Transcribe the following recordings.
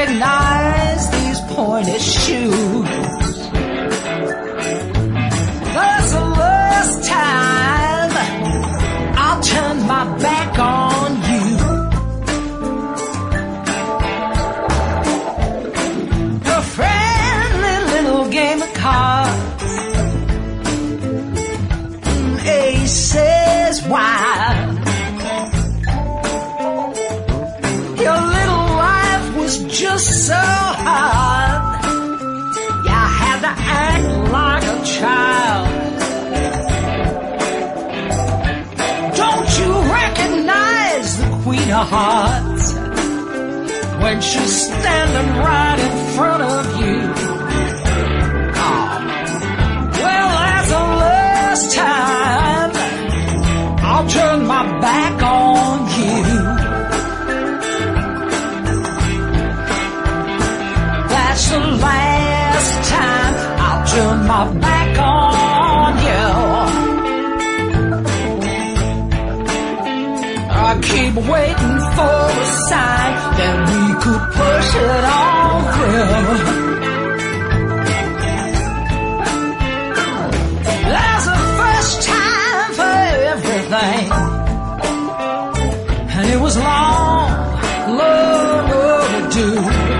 recognize these pointed shoes. That's the last time I'll turn my back on you. A friendly little game of cards, aces wide. Your little life was just so hard. You had to act like a child. Don't you recognize the Queen of Hearts when she's standing right in front of you? Oh. Well, that's the last time I'll turn my back on you. That's the last time I'll turn my back on you. I keep waiting for a sign that we could push it on through. There's a first time for everything, and it was long, long overdue.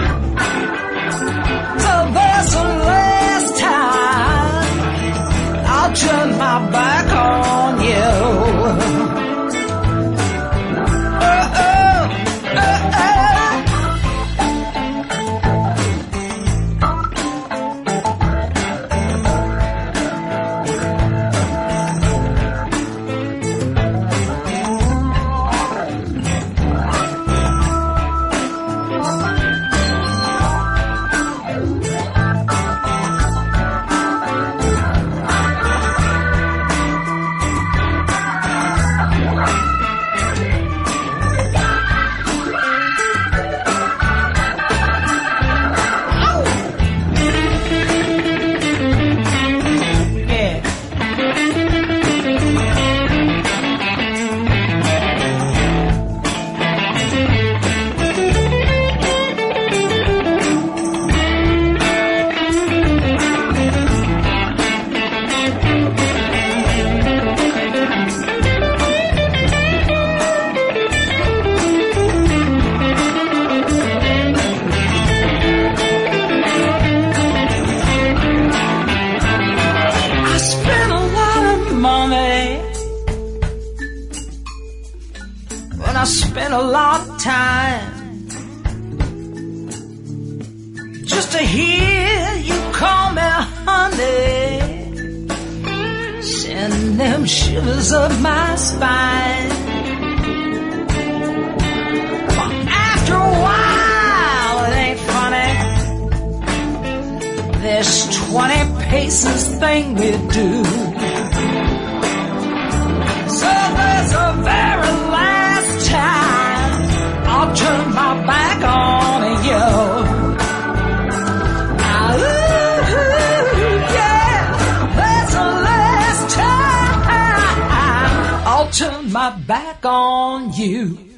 So there's the last time I'll turn my back on you. I spent a lot of time just to hear you call me honey, send them shivers up my spine. But after a while, it ain't funny, this 20 paces thing we do. So there's a very last time I'll turn my back on you. Yeah, that's the last time I'll turn my back on you.